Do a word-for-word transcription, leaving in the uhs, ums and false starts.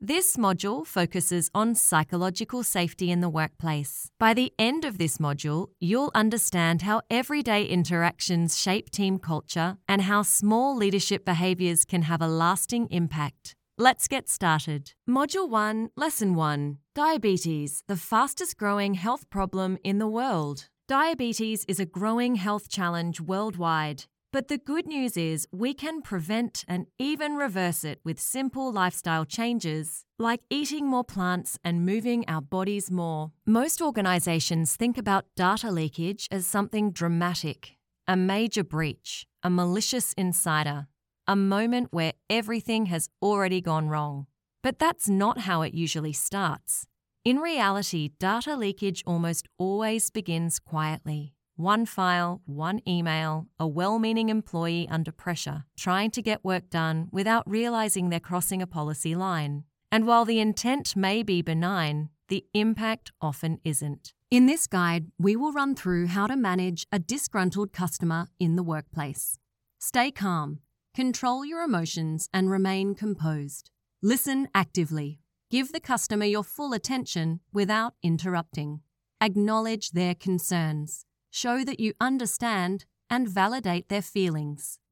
This module focuses on psychological safety in the workplace. By the end of this module, you'll understand how everyday interactions shape team culture and how small leadership behaviours can have a lasting impact. Let's get started. Module one, Lesson one. Diabetes, the fastest growing health problem in the world. Diabetes is a growing health challenge worldwide. But the good news is we can prevent and even reverse it with simple lifestyle changes, like eating more plants and moving our bodies more. Most organisations think about data leakage as something dramatic, a major breach, a malicious insider, a moment where everything has already gone wrong. But that's not how it usually starts. In reality, data leakage almost always begins quietly. One file, one email, a well-meaning employee under pressure, trying to get work done without realising they're crossing a policy line. And while the intent may be benign, the impact often isn't. In this guide, we will run through how to manage a disgruntled customer in the workplace. Stay calm, control your emotions, and remain composed. Listen actively. Give the customer your full attention without interrupting. Acknowledge their concerns. Show that you understand and validate their feelings.